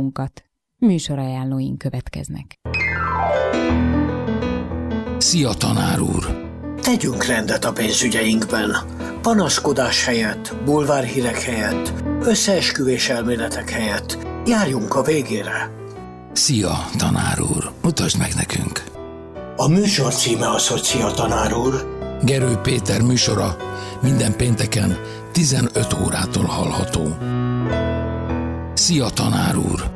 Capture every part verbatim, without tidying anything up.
magunkat. Műsorajánlóink következnek. Szia, tanár úr! Tegyünk rendet a pénzügyeinkben. Panaszkodás helyett, bulvárhírek helyett, összeesküvés elméletek helyett járjunk a végére. Szia, tanár úr! Mutasd meg nekünk! A műsor címe az, hogy Szia, tanár úr! Gerő Péter műsora minden pénteken tizenöt órától hallható. Szia, tanár úr!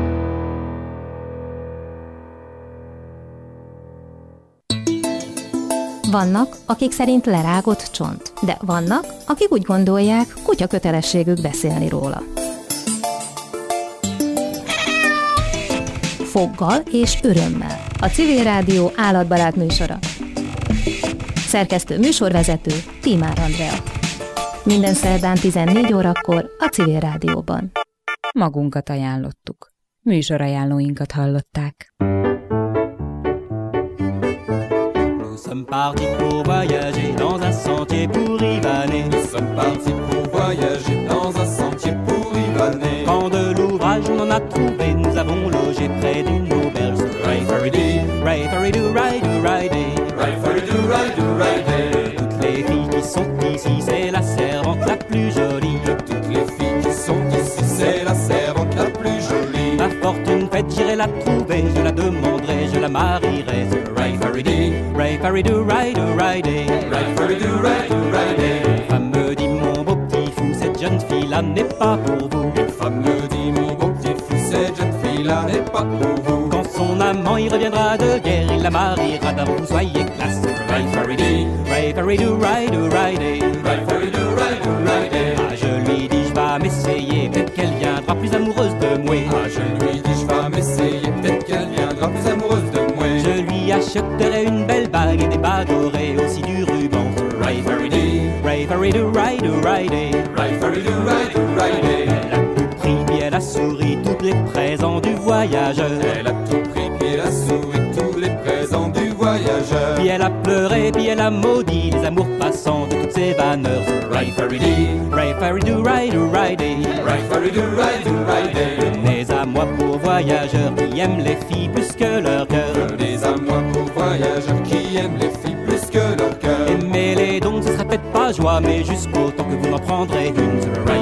Vannak, akik szerint lerágott csont, de vannak, akik úgy gondolják, kutya kötelességük beszélni róla. Foggal és örömmel. A Civil Rádió állatbarát műsora. Szerkesztő műsorvezető Tímár Andrea. Minden szerdán tizennégy órakor a Civil Rádióban. Magunkat ajánlottuk. Műsorajánlóinkat hallották. Nous sommes partis pour voyager dans un sentier pour Yvaner. Nous sommes partis pour voyager dans un sentier pour Yvaner. Quand de l'ouvrage on en a trouvé, nous avons logé près d'une auberge. Ray-fa-ri-dee, ray-fa-ri-doo, ray-doo, ray-day. ray-fa-ri-doo, ray-doo, ray-day. Toutes les filles qui sont ici, c'est la servante la plus jolie. De toutes les filles qui sont ici, c'est la servante la plus jolie. Ma fortune faite, j'irai la trouver, je la demanderai, je la marierai. Ray-fa-ri-dee, ray-fa-ri-doo, ray-doo, ray-day. ray-fa-ri-doo, ray-doo, ray-day. Une femme me dit, mon beau petit fou, cette jeune fille-là n'est pas pour vous. Une femme me dit, mon beau petit fou, cette jeune fille-là n'est pas pour vous. Quand son amant y reviendra de guerre, il la mariera d'abord, vous soyez classe. Ray-fa-ri-dee, ray-fa-ri-doo, ray-doo, ray-day. ray-fa-ri-doo, ray-doo, ray-day. Ah, je lui dis, je vais m'essayer, peut-être qu'elle viendra plus amoureuse de moi. Ah, je lui dis, je vais m'essayer, peut-être qu'elle viendra plus amoureuse de moi. Je lui achèterai une belle bague et des bas dorés, aussi du ruban. Ray-fa-ri-dee, ray-fa-ri-doo, ray-doo, ray-day. ray-fa-ri-doo, ray-doo, ray-day. Elle a tout pris, puis elle a souri, tous les présents du voyageur. Elle a tout pris, puis elle a souri, tous les présents du voyageur. Puis elle a pleuré, puis elle a maudit les amours passants de toutes ces vanneurs. Ray-fa-ri-dee, ray-fa-ri-doo, ray-doo, ray-day. ray-fa-ri-doo, ray-doo, ray-day. Venez à moi pour voyageurs qui aiment les filles plus que leur cœur. Venez à moi pour voyageurs qui aiment les filles plus que leur cœur. Aimez-les donc, ce sera peut-être pas joie, mais jusqu'au temps que vous n'en prendrez une.